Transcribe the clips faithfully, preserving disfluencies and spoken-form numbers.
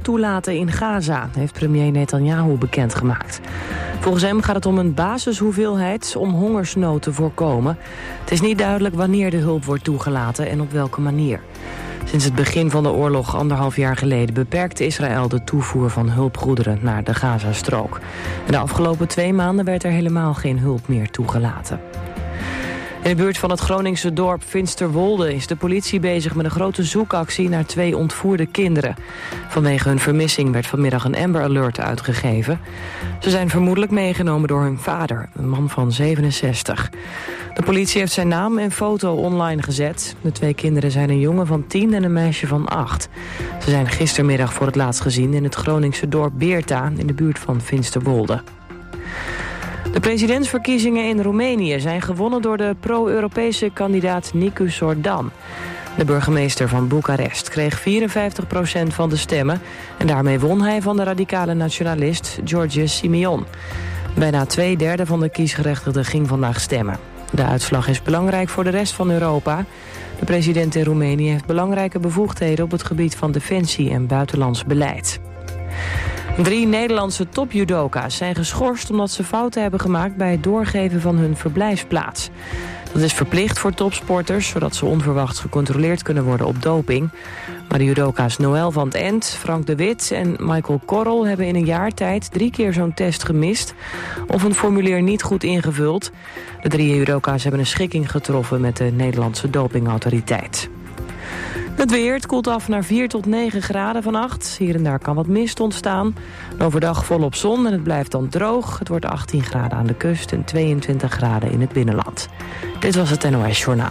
toelaten in Gaza, heeft premier Netanyahu bekendgemaakt. Volgens hem gaat het om een basishoeveelheid om hongersnood te voorkomen. Het is niet duidelijk wanneer de hulp wordt toegelaten en op welke manier. Sinds het begin van de oorlog anderhalf jaar geleden beperkte Israël de toevoer van hulpgoederen naar de Gazastrook. En de afgelopen twee maanden werd er helemaal geen hulp meer toegelaten. In de buurt van het Groningse dorp Finsterwolde is de politie bezig met een grote zoekactie naar twee ontvoerde kinderen. Vanwege hun vermissing werd vanmiddag een Amber Alert uitgegeven. Ze zijn vermoedelijk meegenomen door hun vader, een man van zevenenzestig. De politie heeft zijn naam en foto online gezet. De twee kinderen zijn een jongen van tien en een meisje van acht. Ze zijn gistermiddag voor het laatst gezien in het Groningse dorp Beerta in de buurt van Finsterwolde. De presidentsverkiezingen in Roemenië zijn gewonnen door de pro-Europese kandidaat Nicu Sordan. De burgemeester van Boekarest kreeg vierenvijftig procent van de stemmen en daarmee won hij van de radicale nationalist George Simion. Bijna twee derde van de kiesgerechtigden ging vandaag stemmen. De uitslag is belangrijk voor de rest van Europa. De president in Roemenië heeft belangrijke bevoegdheden op het gebied van defensie en buitenlands beleid. Drie Nederlandse topjudoka's zijn geschorst omdat ze fouten hebben gemaakt bij het doorgeven van hun verblijfsplaats. Dat is verplicht voor topsporters, zodat ze onverwachts gecontroleerd kunnen worden op doping. Maar de judoka's Noël van 't End, Frank de Wit en Michael Korrel hebben in een jaar tijd drie keer zo'n test gemist of een formulier niet goed ingevuld. De drie judoka's hebben een schikking getroffen met de Nederlandse dopingautoriteit. Het weer, het koelt af naar vier tot negen graden vannacht. Hier en daar kan wat mist ontstaan. Overdag volop zon en het blijft dan droog. Het wordt achttien graden aan de kust en tweeëntwintig graden in het binnenland. Dit was het N O S Journaal.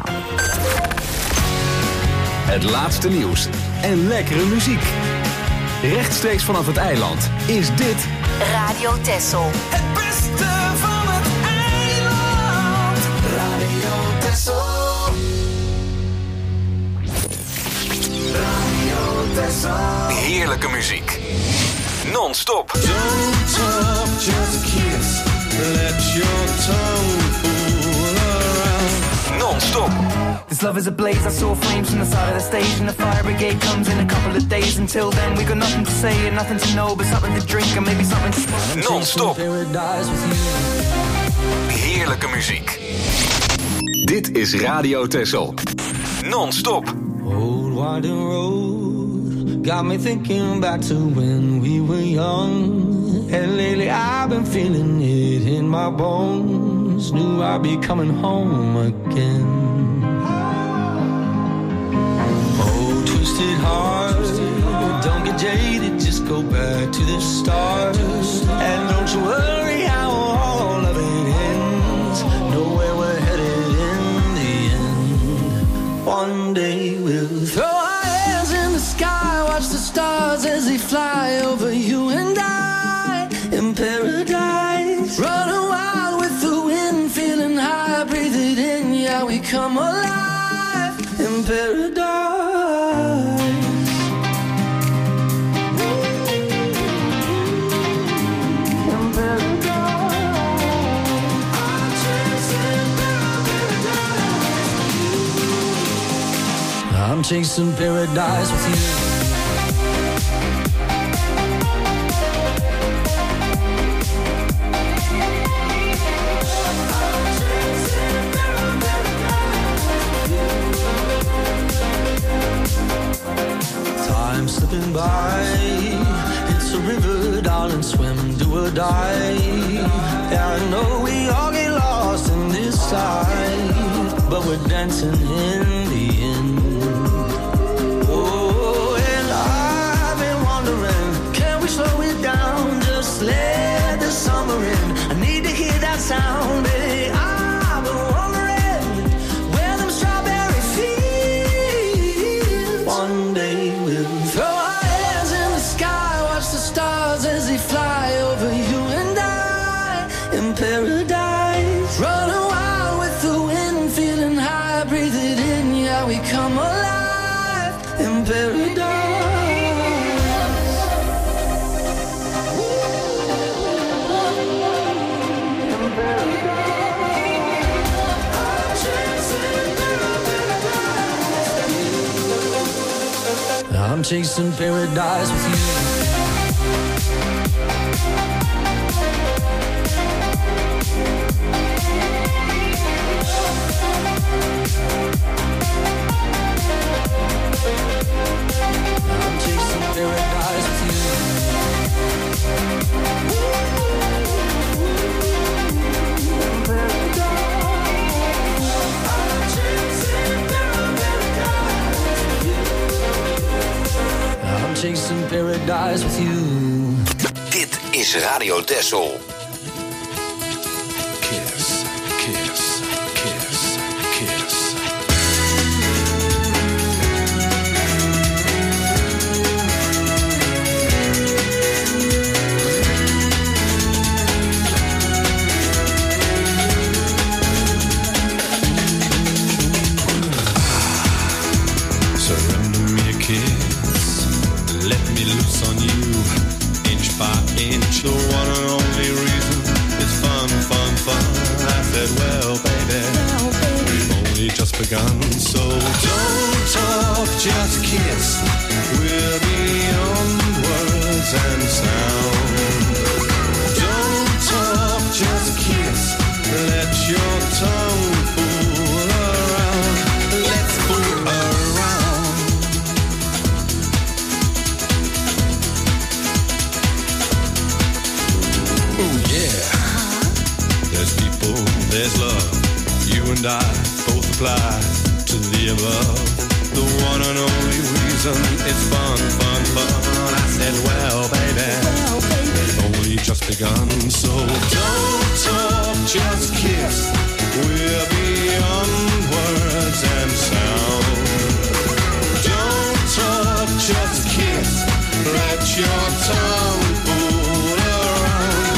Het laatste nieuws en lekkere muziek. Rechtstreeks vanaf het eiland is dit Radio Texel. Het beste van het eiland. Radio Texel. Heerlijke muziek. Non-stop. Don't talk, just kiss. Let your tongue fool around. Non-stop. This love is a blaze, I saw flames from the side of the stage. And the fire brigade comes in a couple of days. Until then we got nothing to say and nothing to know, but something to drink and maybe something to smoke. Non-stop. Heerlijke muziek. Dit is Radio Texel. Non-stop. Old winding road got me thinking back to when we were young. And lately I've been feeling it in my bones. Knew I'd be coming home again. Oh, twisted heart, don't get jaded, just go back to the start. And don't you worry how all of it ends. Know where we're headed in the end. One day we'll throw our hands in the sky, watch the stars as they fly over you and I in paradise. Running wild with the wind, feeling high, breathe it in, yeah, we come alive in paradise. In paradise. I'm chasing paradise. I'm chasing paradise with you. Time slipping by, it's a river, darling, swim, do or die. Yeah, I know we all get lost in this life, but we're dancing in the end. Oh, and I've been wondering, can we slow it down, just let the summer in. I need to hear that sound, baby. I've been wondering where them strawberry fields. One day we'll throw our hands in the sky, watch the stars as they fly over you and I in paradise. Running wild with the wind, feeling high, breathe it in, yeah, we come alive in paradise. I'm chasing paradise with you. Chasing paradise with you. Dit is Radio Texel. Kiss, kiss, kiss, kiss. Surrender me a kiss. Let me loose on you, inch by inch. The one and only reason is fun, fun, fun. I said, well, baby, we've only just begun. So don't talk, just kiss. We're beyond words and sound. Don't talk, just kiss. Let your tongue fool around. Let's fool around. There's love, you and I both apply to the above. The one and only reason it's fun, fun, fun. I said, well, baby, well, baby, we've only just begun. So don't talk, just kiss. We're beyond words and sound. Don't talk, just kiss. Let your tongue fool around.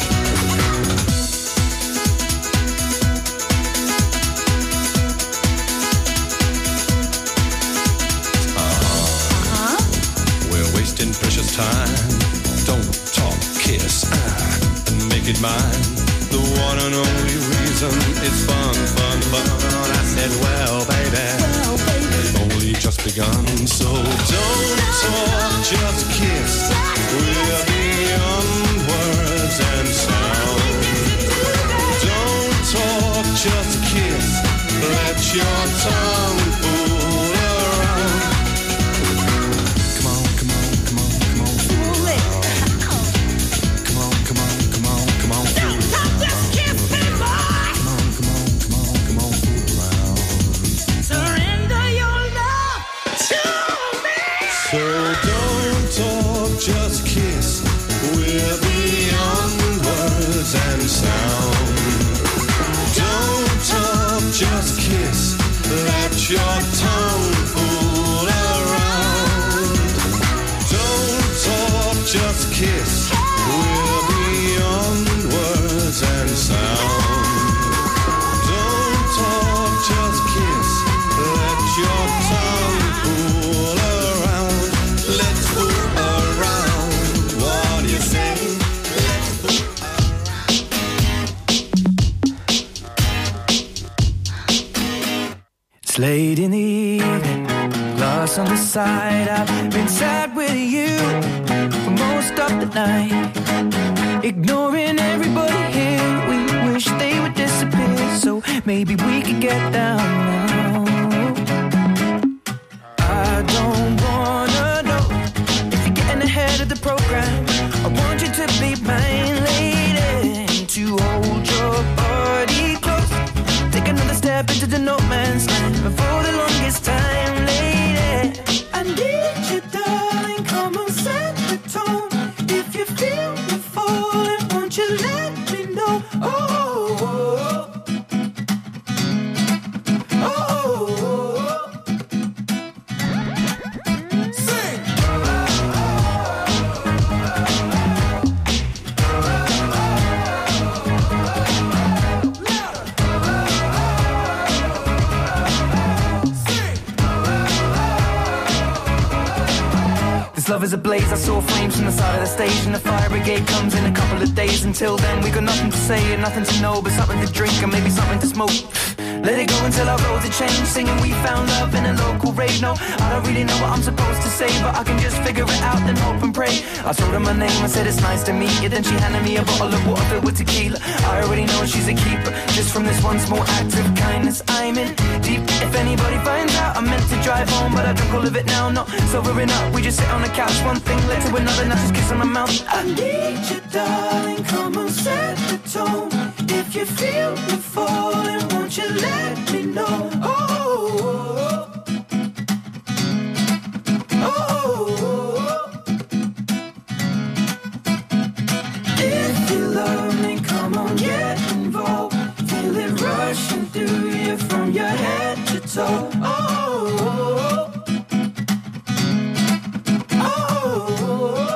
Precious time, don't talk, kiss, uh, and make it mine. The one and only reason it's fun, fun, fun. I said, well, baby, well, baby, we've only just begun. So don't talk, just kiss. We're beyond words and sound. Don't talk, just kiss. Let your tongue fool around. Just kiss, we're beyond words and sound. Don't talk, just kiss, let your tongue fool around. Don't talk, just kiss, we're beyond words and sound. Don't talk, just kiss, let your tongue fool around. Let's fool around. What do you say? It's late in the evening, lost on the side. I've been sad with you for most of the night, ignoring everybody here. We wish they would disappear, so maybe we could get down now. I don't wanna know if you're getting ahead of the program. I want you to be mine, lady, to hold your body close. Take another step into the no man's land. But for the longest time, lady, I need you, darling. Come on, set the tone. If you feel me falling, won't you let me know? Oh, oh, oh. Love is ablaze, I saw flames from the side of the stage, and the fire brigade comes in a couple of days. Until then we got nothing to say and nothing to know, but something to drink and maybe something to smoke. Let it go until our roads are changed. Singing we found love in a local rave. No, I don't really know what I'm supposed to say, but I can just figure it out and hope and pray. I told her my name, I said it's nice to meet you. Then she handed me a bottle of water filled with tequila. I already know she's a keeper. Just from this one small act of kindness, I'm in deep. If anybody finds out, I meant to drive home, but I drunk all of it now. Not sobering up, we just sit on the couch. One thing led to another, now just kiss on my mouth. I need you, darling, come on, set the tone. If you feel me falling, won't you let me know? Oh, oh, oh. If you love me, come on, get involved. Feel it rushing through you from your head to toe. Oh, oh, oh, oh.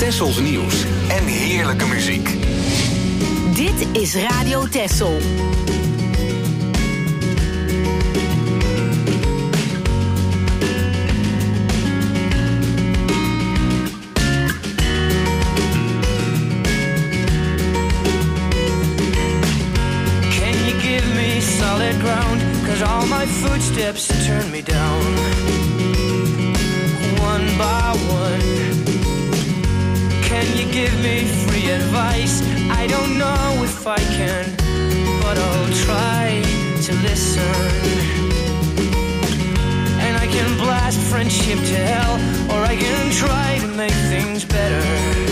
Tessels nieuws en heerlijke muziek. Dit is Radio Tessel. Ground, 'cause all my footsteps turn me down. One by one, can you give me free advice? I don't know if I can, but I'll try to listen. And I can blast friendship to hell, or I can try to make things better.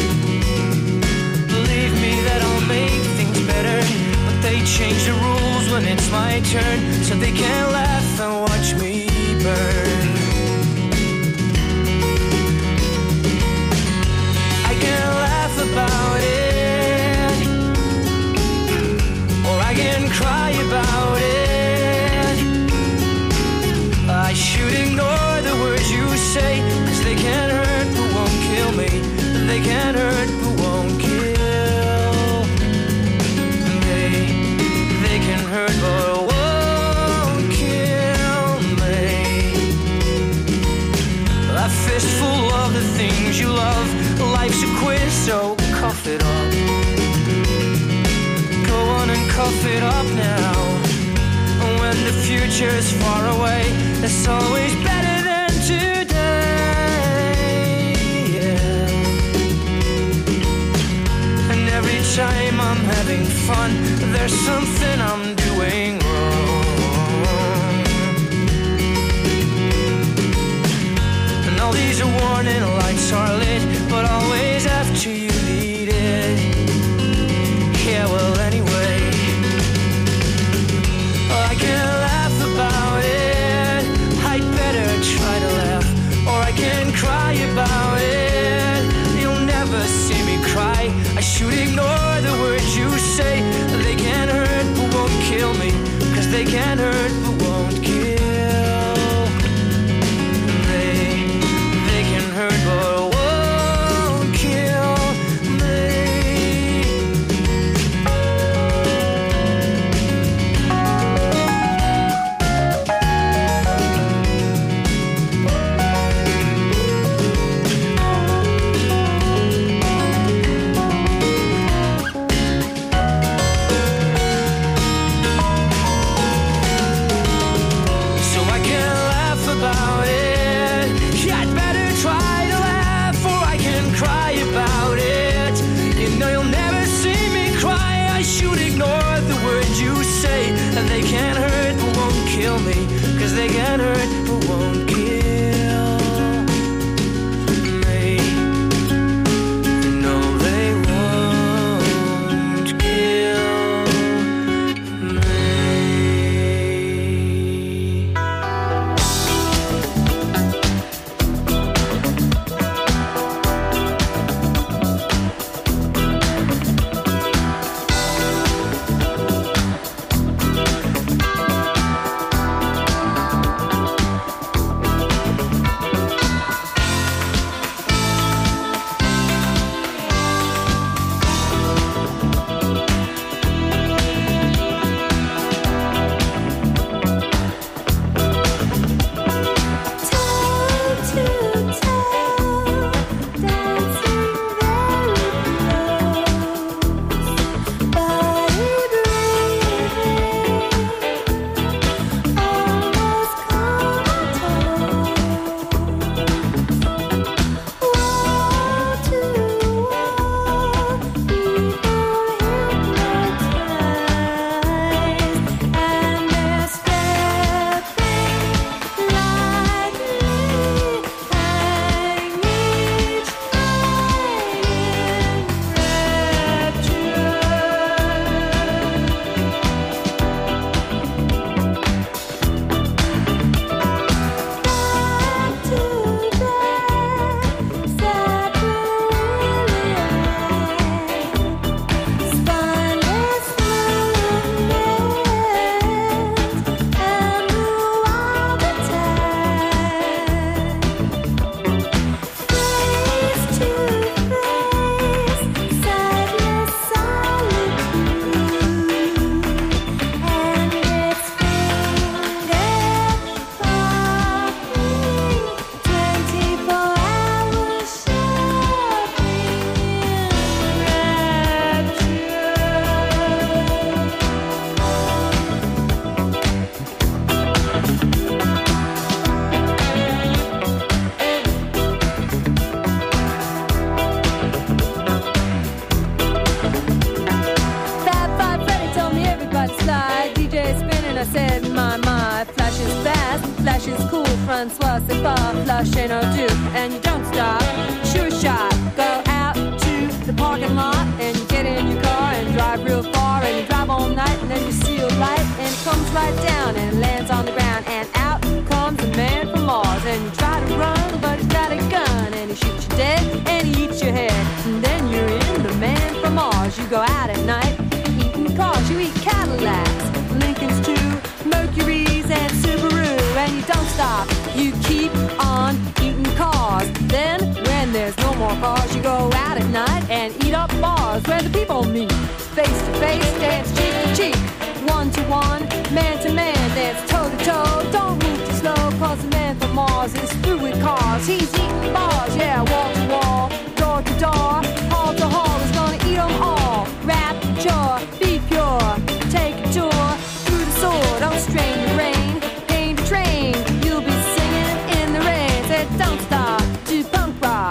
Believe me that I'll make things better, but they change the rules when it's my turn, so they can laugh and watch me burn. I can laugh about it, or I can cry about it. I should ignore the words you say, 'cause they can't hurt but won't kill me. They can't hurt but won't kill me. They can hurt but won't kill me. A fistful of the things you love. Life's a quiz, so cough it up. Go on and cough it up now. When the future's far away, it's always better than today. Yeah. And every time I'm having fun, there's something I'm doing wrong. And all these warning lights are lit, but always after you need it. Yeah, well, anyway, I can laugh about it. I'd better try to laugh, or I can cry about it. You'll never see me cry. I should ignore the words you say. They can't hurt but won't kill me, 'cause they can't hurt but won't kill me. They, they can hurt but won't kill fun, swastika, flush and a do, and you don't stop. Sure shot, go out to the parking lot and you get in your car and drive real far and you drive all night and then you see a light and it comes right down and it lands on the ground and out comes a man from Mars and you try to run but he's got a gun and he shoots you dead and he eats your head and then you're in the man from Mars. You go out at night eating cars, you eat Cadillacs, Lincolns too, Mercuries and Subaru, and you don't stop, you keep on eating cars. Then when there's no more cars, you go out at night and eat up bars where the people meet, face to face, dance cheek to cheek, one to one, man to man, dance toe to toe. Don't move too slow, cause the man from Mars is through with cars. He's eating bars, yeah, wall to wall, door to door, hall to hall, he's gonna eat them all. Rapture, be pure, take a tour through the sword, don't strain your brain, pain to train, you'll be singing in the rain. Said don't stop to punk rock.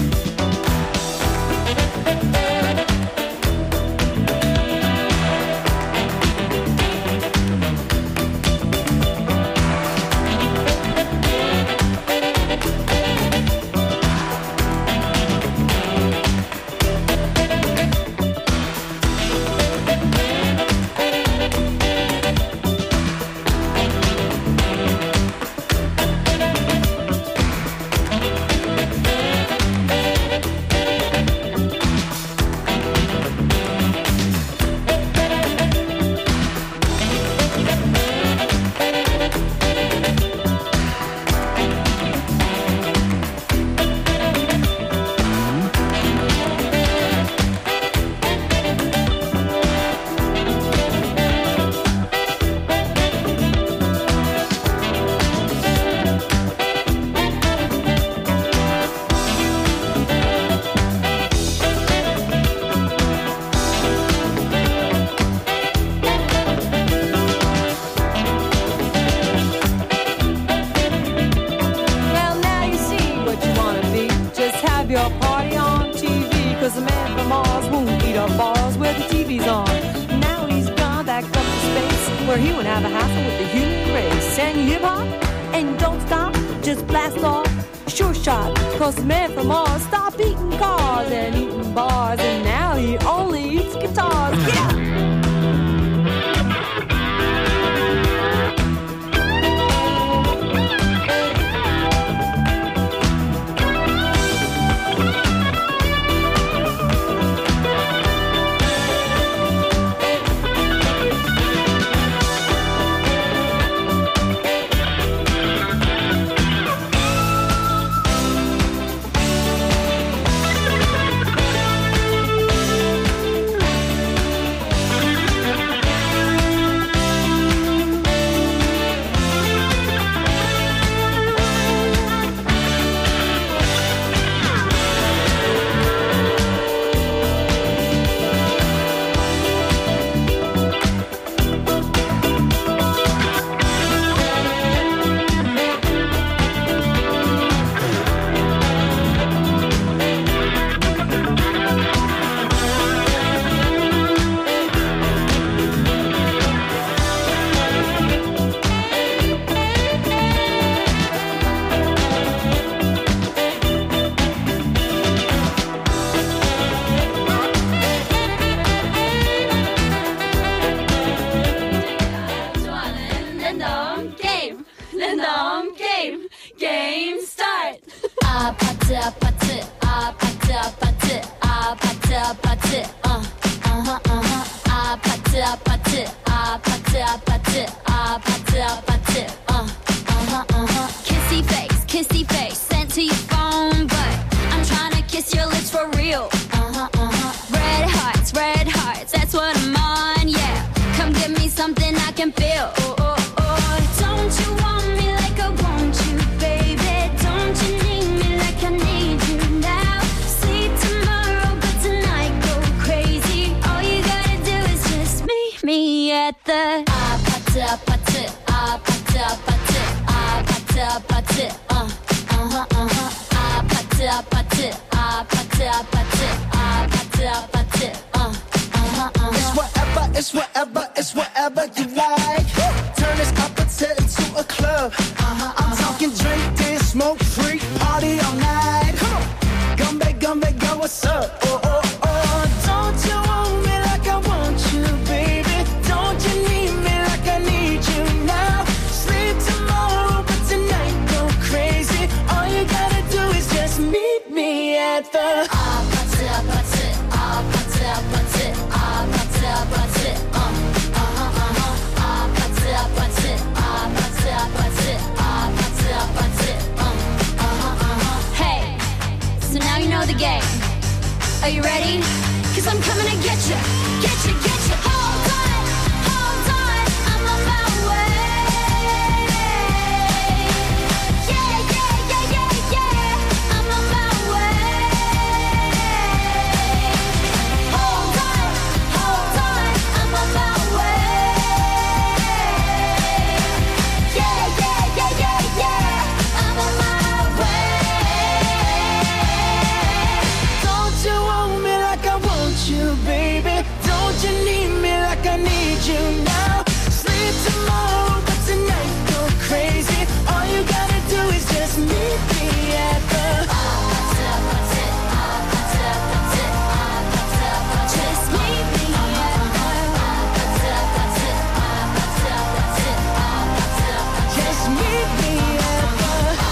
Where he wouldn't have a hassle with the human race. And you hip hop, and you don't stop, just blast off, sure shot. Cause the man from Mars stopped eating cars and eating bars, and now he only eats guitars. Yeah! It's whatever, it's whatever you like. Turn this opposite into a club. Uh-huh, I'm talking drink what's up? Oh, oh, oh. Don't you want me like I want you, baby? Don't you need me like I need you now? Sleep tomorrow, but tonight go crazy. All you gotta do is just meet me at the ah, party, party, ah, party, party, ah, party, party, um, uh-huh, uh-huh, ah, party, party, ah, party, party, ah, party, party, um, uh-huh, uh-huh. Hey, so now you know the game. Are you ready? Cause I'm coming to get you, get you, get you. Hold on, hold on, I'm on my way. Yeah, yeah, yeah, yeah, yeah, I'm on my way. Hold on, hold on, I'm on my way. Yeah, yeah, yeah, yeah, yeah, I'm on my way. Don't you want me like I want you, baby? Don't you need me like I need you now? Sleep tomorrow, but tonight go crazy. All you gotta do is just meet me at the Just meet me Just meet me at the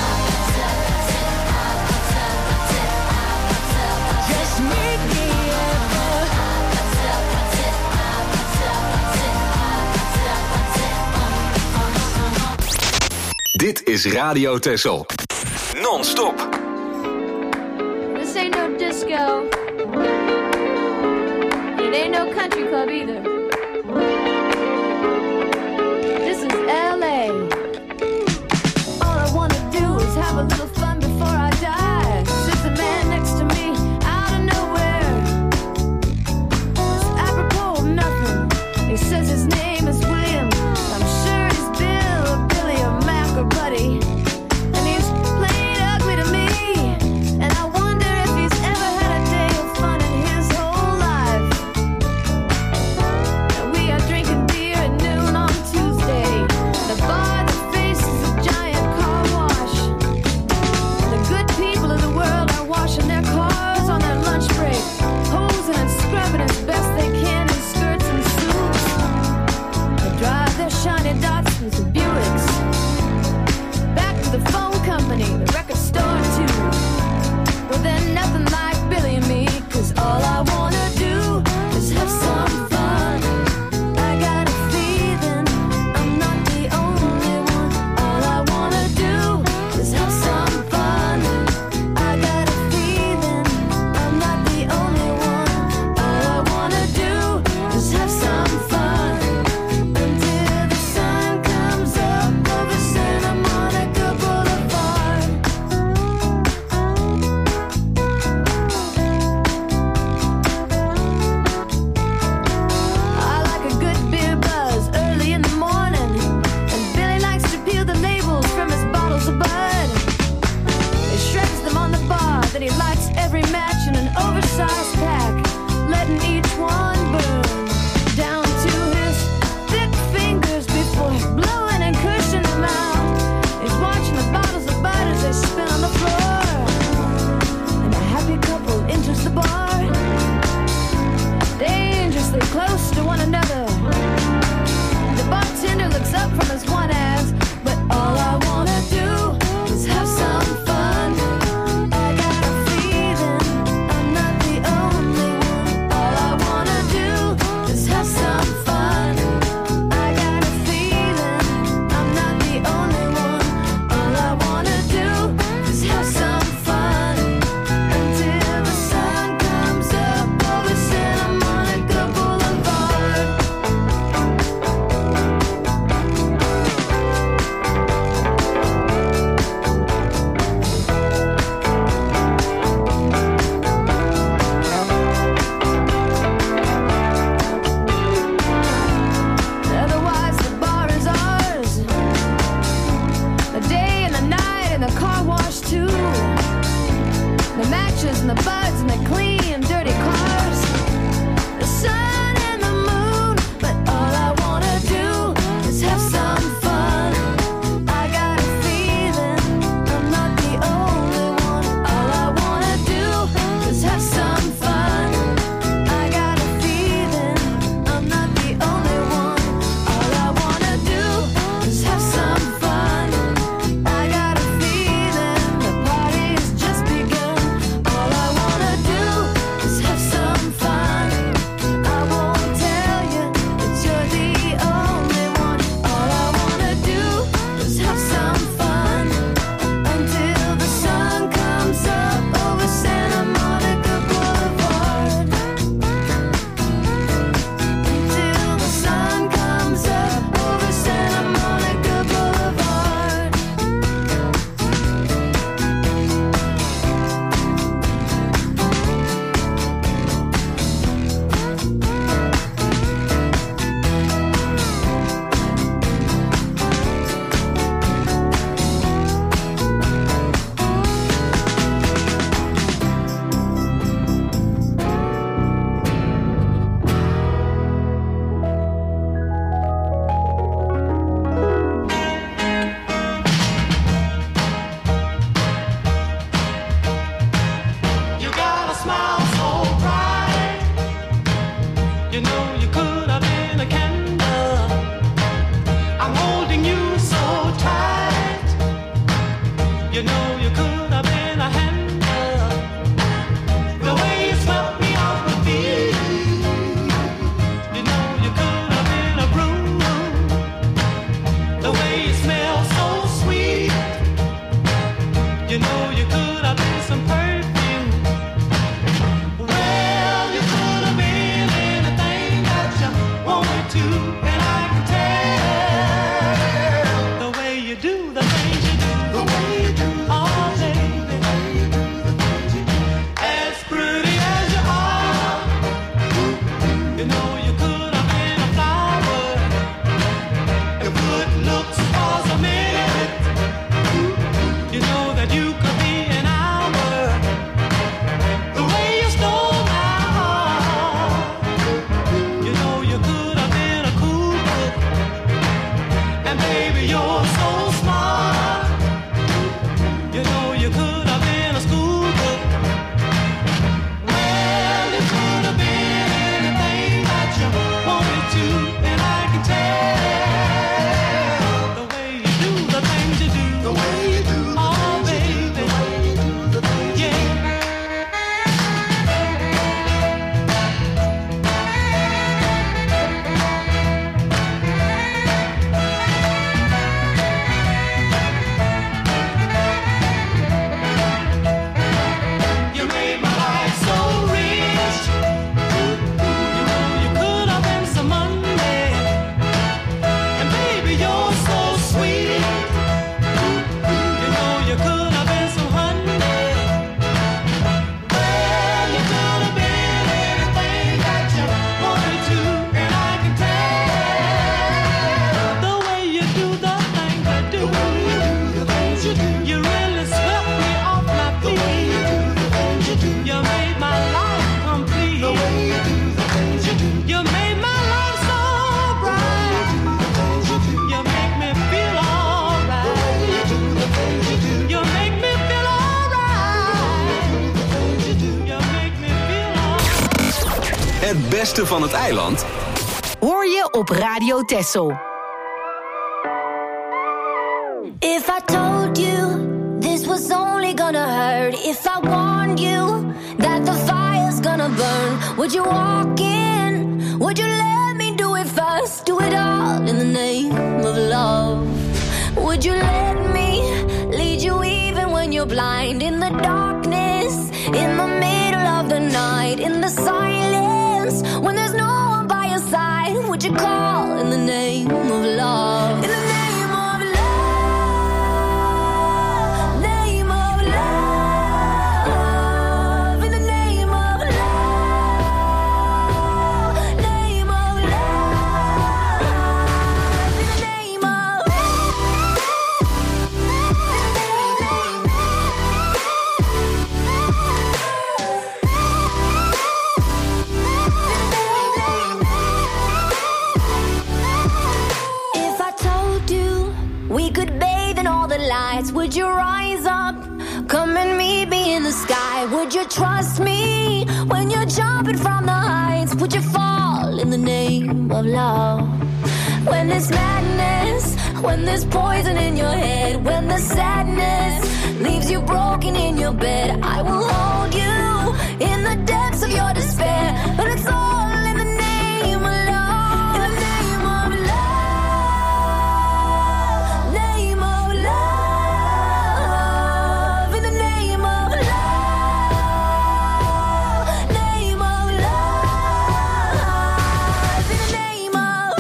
Just meet me at Dit is Radio Texel. Non-stop. This ain't no disco. It ain't no country club either. This is L A. All I wanna do is have a little fun before I die. Sits a man next to me out of nowhere. It's apropos of nothing. He says his name is William. I'm sure he's Bill or Billy or Mac or Buddy. And he's plain ugly to me. And I wonder if he's ever had a day of fun in his whole life. And we are drinking beer at noon on Tuesday. The bar that faces a giant car wash. The good people of the world are washing their cars on their lunch break, posing and scrubbing as best they can in skirts and suits. They drive their shiny Datsuns and Buicks back to the phone company, the record store too. Well, they're nothing like Billy and me, 'cause all I wanna do is have some fun. I got a feeling I'm not the only one. All I wanna do is have some fun. I got a feeling I'm not the only one. All I wanna do is have some fun until the sun comes up over Santa Monica Boulevard. I like a good beer buzz early in the morning, and Billy likes to peel the labels from his bottles of Bud. He shreds them on the bar, then he lights every match in an oversized pack, letting each one burn down to his thick fingers before blowing and cushing them out. He's watching the bottles of Bud as they spin on the floor, and a happy couple enters the bar, dangerously close to one another. The bartender looks up from his one ass, but all I wanna do is have some fun. I got a feeling I'm not the only one. All I wanna do is have some fun. I got a feeling I'm not the only one. All I wanna do is have some fun until the sun comes up over Santa Monica Boulevard. Otherwise the bar is ours. The day and the night and the car wash too. The matches and the buds and the clean dirty cars. The sun and the moon, but all I wanna do is have some fun. I got a feeling I'm not the only one. All I wanna do is have some Het beste van het eiland hoor je op Radio Texel. If I told you this was only gonna hurt, if I warned you that the fire's gonna burn, would you walk in? Would you let me do it first? Do it all in the name of love. Would you let me lead you even when you're blind? In the darkness, in the middle of the night, in the silence, when there's no one by your side, would you call in the name of love? In the name of love, name of love, in the name of love, name of love, in the name of If I told you we could bathe in all the lights, would you rise up? Come and meet me in the sky. Would you trust me when you're jumping from the heights? Would you fall in the name of love? When there's madness, when there's poison in your head, when the sadness leaves you broken in your bed, I will hold you in the depths of your despair. But it's all in the name of love. In the name of love, name of love, in the name of love, name of love, in the name of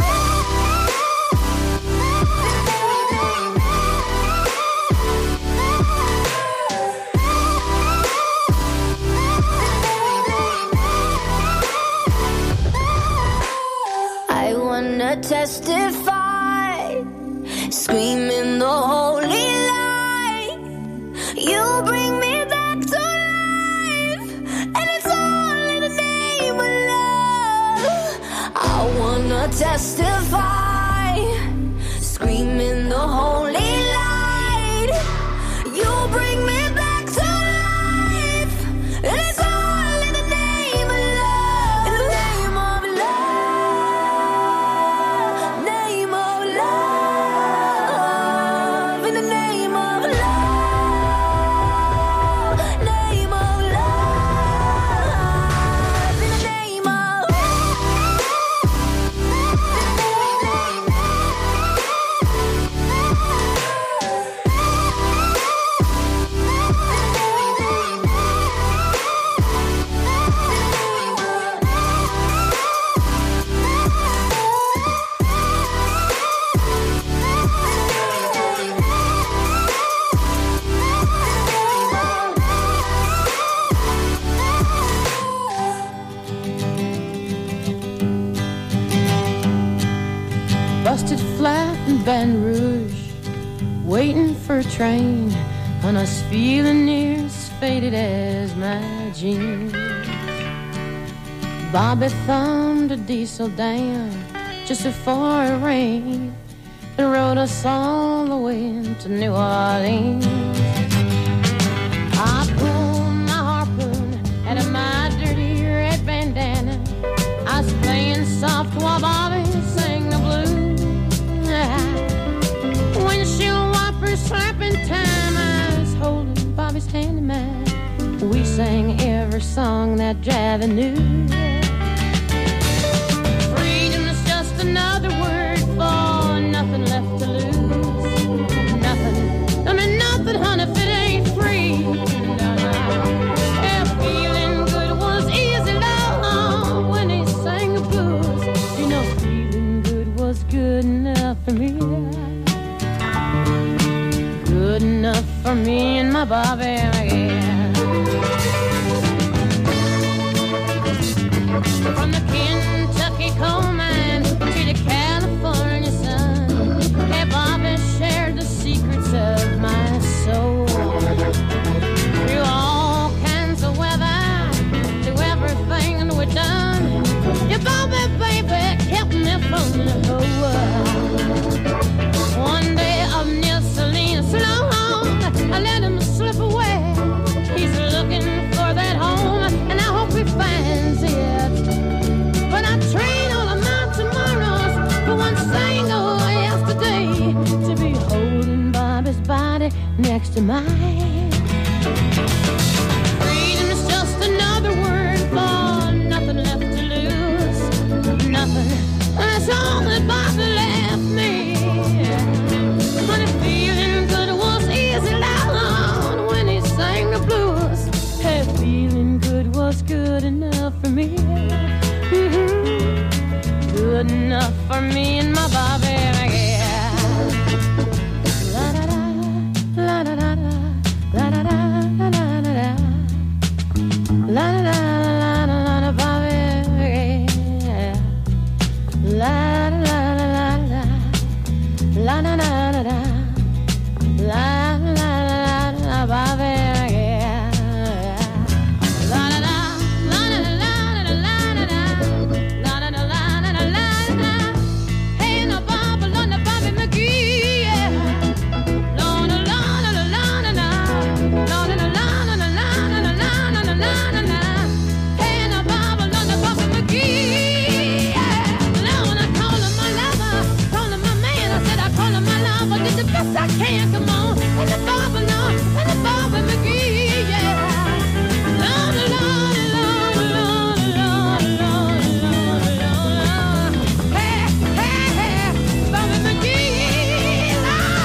I wanna testify, screaming the holy light. You bring me back to life, and it's all in the name of love. I wanna testify, screaming the holy light. You bring me back to life, and it's all in the name of love. In the name of love, name of love, in the name of love, name of love, in the name of Busted flat in Baton Rouge, waiting for a train, and us feeling near as faded as my jeans. Bobby thumbed a diesel down just before it rained and rode us all the way to New Orleans. I pulled my harpoon out of my dirty red bandana. I was playing soft while Bobby sang the blues. Windshield wipers slapping time, I was holding Bobby's hand in mine. We sang every song that Javi knew. Freedom is just another word for nothing left to lose. Nothing, I mean nothing, honey, if it ain't free. Yeah, feeling good was easy, love, when he sang the blues. You know, feeling good was good enough for me. Good enough for me and my Bobby, yeah. mine. Freedom is just another word for nothing left to lose. Nothing. That's all that Bobby left me. Honey, feeling good was easy loud when he sang the blues. Hey, feeling good was good enough for me. Mm-hmm. Good enough for me and my Bobby. I can't, come on, and the Bobby, no, and the Bobby McGee, yeah. Lord, Lord, Lord, Lord, Lord, Lord, Lord, Lord. Hey, hey, hey, Bobby McGee,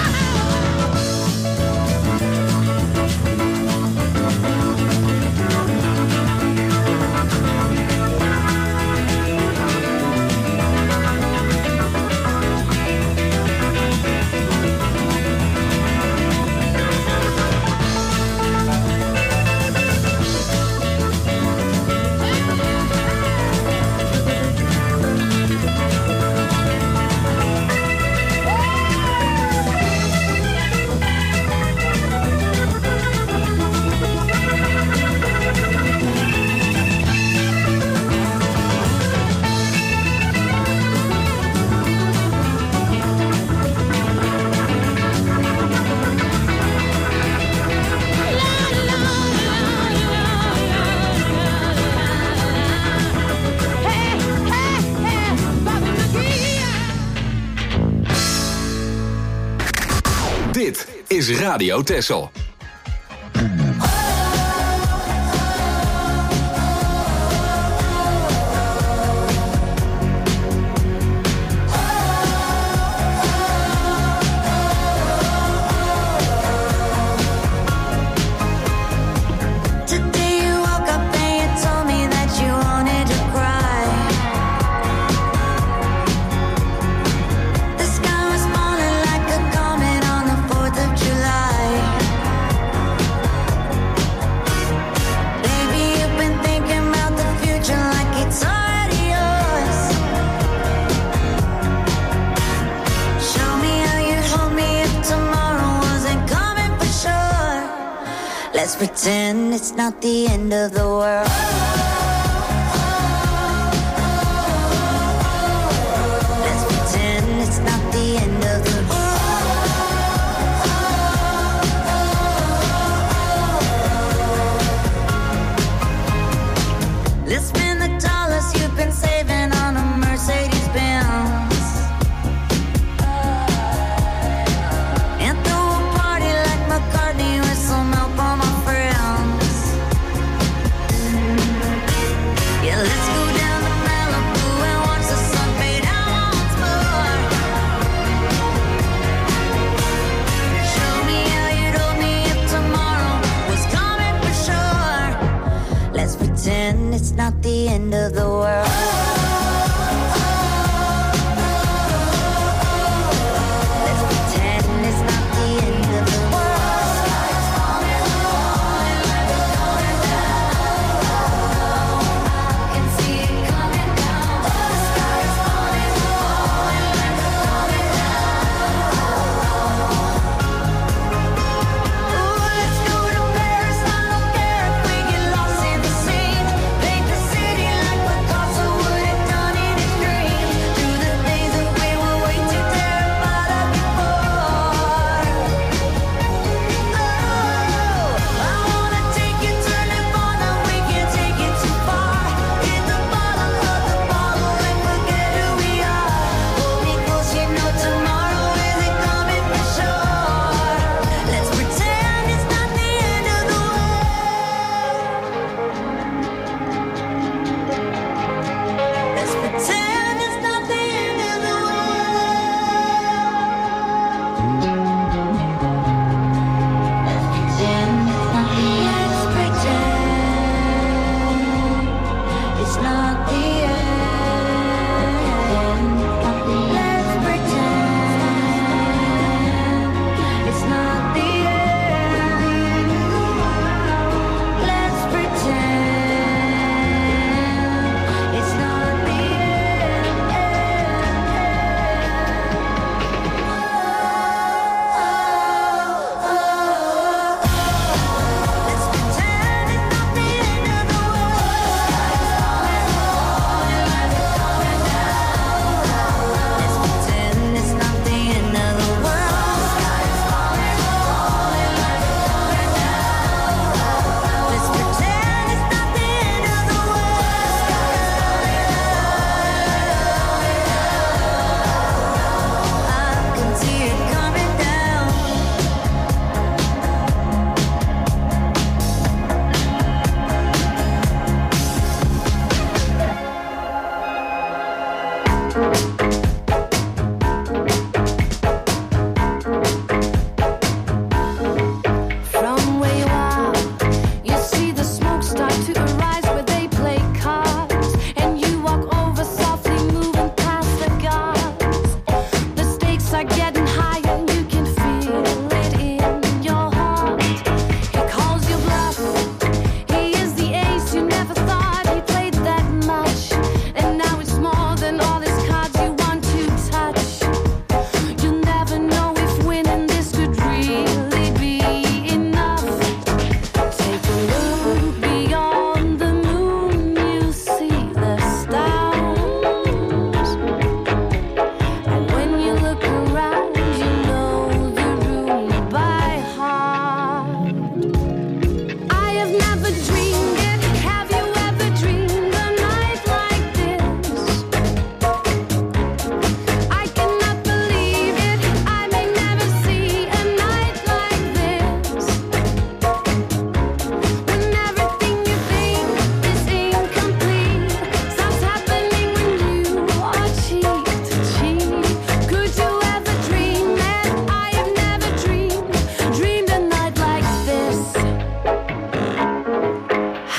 Dit is Radio Texel. Let's pretend it's not the end of the world. Let's pretend it's not the end of the world. Let's spend the dollars you've been saving on a Mercedes Benz. It's not the end of the world. Let's pretend it's not the end of the world. The sky is falling, falling like it's going down. I can see it coming down. The sky is falling, falling like it's going down. Ooh, let's go to Paris. I don't care if we get lost in the sea. City like Picasso would it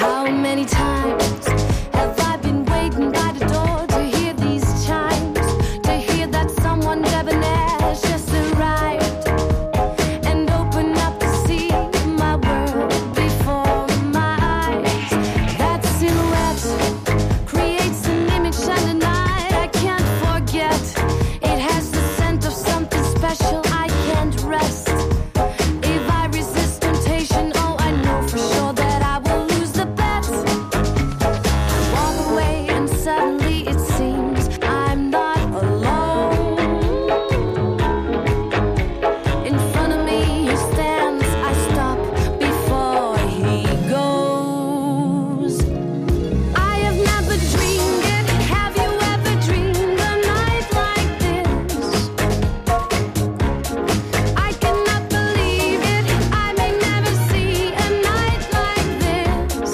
How many times have I been waiting by the door to hear these chimes, to hear that someone debonair just arrived and open up to see my world before my eyes. That silhouette creates an image and a night I can't forget. It has the scent of something special. I can't rest. If I resist temptation, oh, I know for sure that I will lose the bet. I walk away and suddenly it seems I'm not alone. In front of me he stands, I stop before he goes. I have never dreamed it. Have you ever dreamed a night like this? I cannot believe it. I may never see a night like this.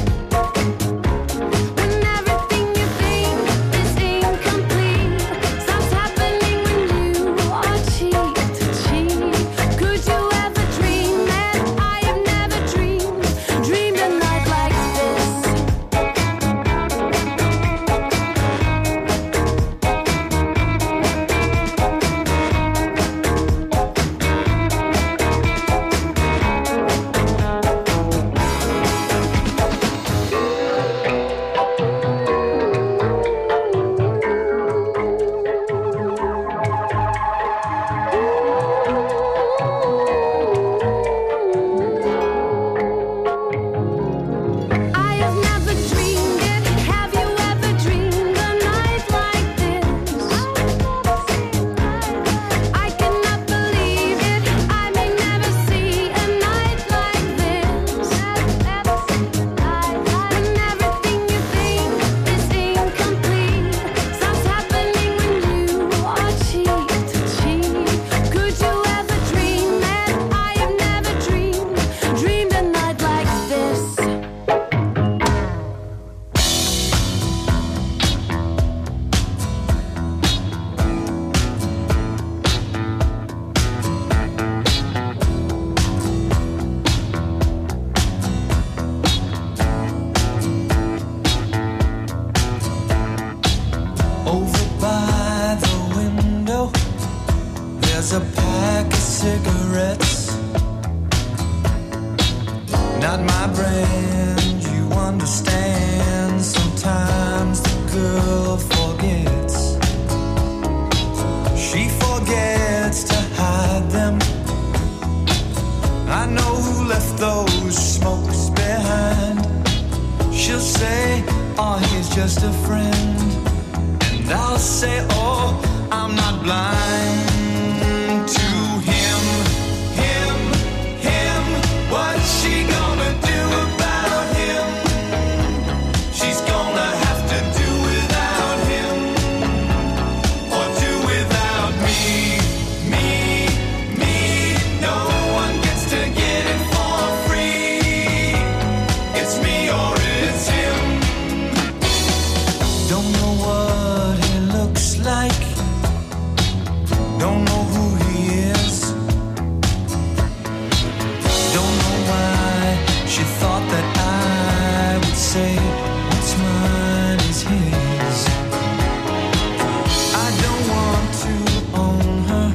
When everything you think is incomplete starts happening when you are cheek to cheek. Could you ever dream that I have never dreamed, dreamed a night like this? I have never dreamed it. Have you ever dreamed a night like this? I cannot believe it. I may never see a night like this. When everything you think is incomplete starts happening when you are cheek to cheek. Could you ever dream that I have never dreamed, dreamed a night like this? Over by the window, there's a pack of cigarettes. Not my brand, you understand. Sometimes the girl forgets. She forgets to hide them. I know who left those smokes behind. She'll say, oh, he's just a friend. And I'll say, oh, I'm not blind to him, him, him. What's she gonna do about him? She's gonna have to do without him, or do without me, me, me. No one gets to get it for free. It's me or it's him. Don't know what he looks like. Don't know who he is. Don't know why she thought that I would say what's mine is his. I don't want to own her,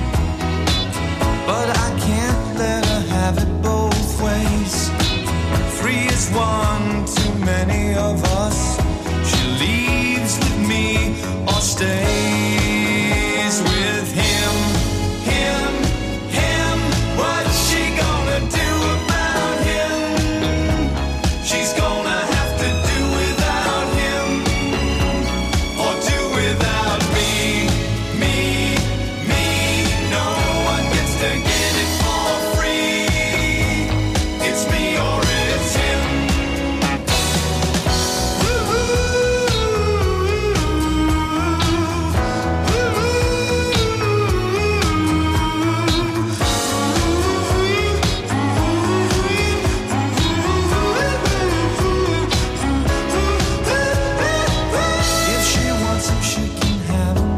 but I can't let her have it both ways. Three is one too many of us. She leaves with me or stays with him, him, him. What's she gonna do about him? She's gonna have to do without him, or do without me, me, me. No one gets to get it for free. It's me or it's him. If she wants him, she can have him.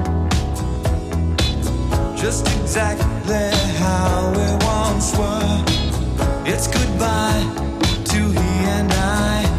Just exactly how we once were. It's goodbye to he and I.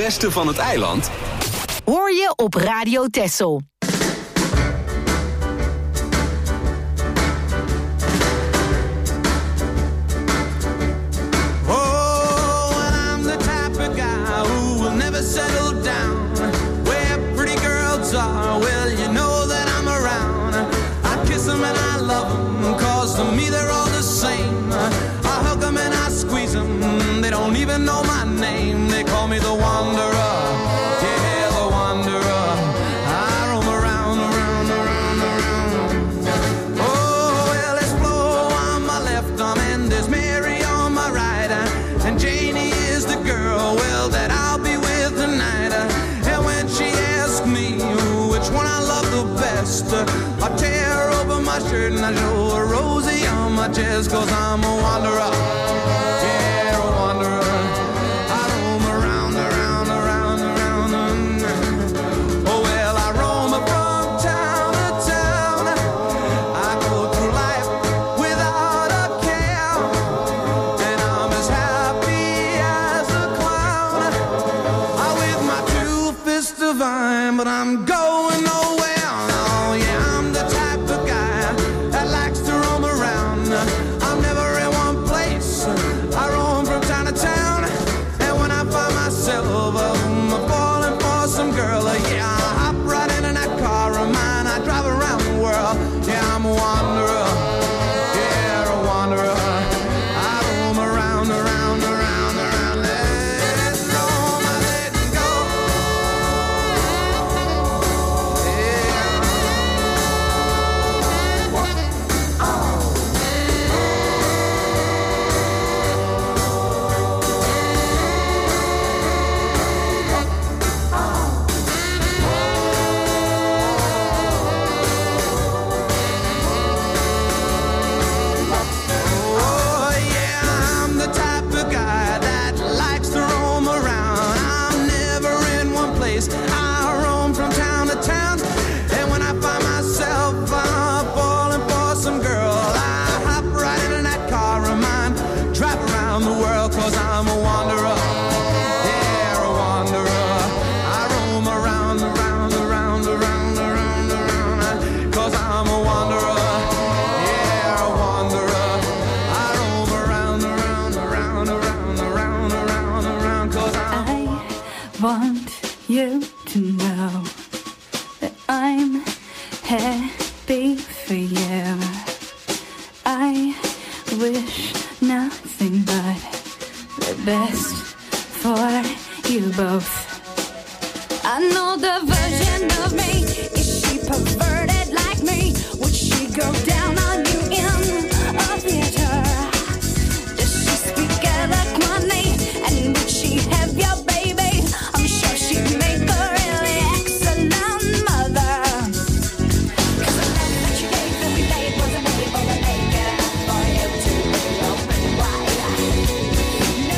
beste van het eiland? Hoor je op Radio Texel. Settle down where pretty girls are. Well, you know that I'm around. I kiss them and I love them, cause to me they're all the same. I hug them and I squeeze them, they don't even know my name. They call me the wanderer, yeah, the wanderer. I roam around, around, around, around. Oh, well, there's Flo on my left arm and there's Mary on my right. And Janie is the girl, well, that I'll be with tonight. And when she asks me which one I love the best, I tear open my shirt and I show her Rosie on my chest. Cause I'm a wanderer, yeah, a wanderer. I roam around, around, around, around. Oh well, I roam from town to town. I go through life without a care, and I'm as happy as a clown. I with my two fists divine, but I'm going nowhere. Oh yeah, I'm the type of guy that likes to roam around. I'm never in one place. I roam from town to town, and when I find myself um, falling for some girl, uh, yeah, I hop right in that car of mine. I drive around the world. Yeah, I'm a wanderer. Yeah, a wanderer. I roam around, around, around, around. Let go, my let go. Oh yeah, I'm the type of guy that likes to roam around. I'm never in one place. I roam from town to town, and when I find myself uh, falling for some girl, I hop right in that car of mine, drive around the world. Cause I'm a wanderer, yeah, a wanderer. I roam around, around, around, around, around, around. Cause I'm a wanderer, yeah, a wanderer. I roam around, around, around, around, around, around, around. Cause I'm I want you to know that I'm happy for you. I wish nothing but the best for you both. I know the version of me. Is she perverted like me? Would she go down on you in a theater? Does she speak eloquently? And would she have your baby? I'm sure she'd make a really excellent mother. 'Cause the love that you gave every day wasn't ready for the making. For you to be open wide. No.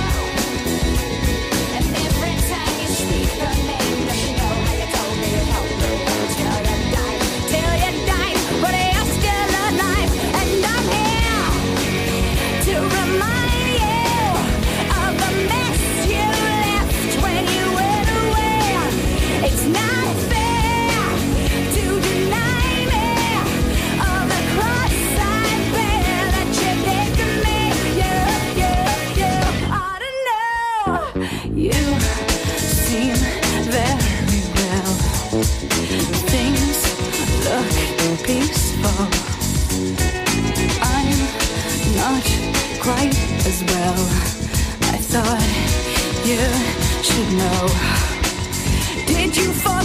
And every time you speak her name, does she know how you told me you told me till you died, till you died, but you're still alive, and I'm here to remind you of the mess you left when you went away. It's not fair to deny me of the cross I bear that you did to me. You, you, you ought to know. You seem very well. Things look peaceful. I'm not quite as well. I thought you should know. Did you fall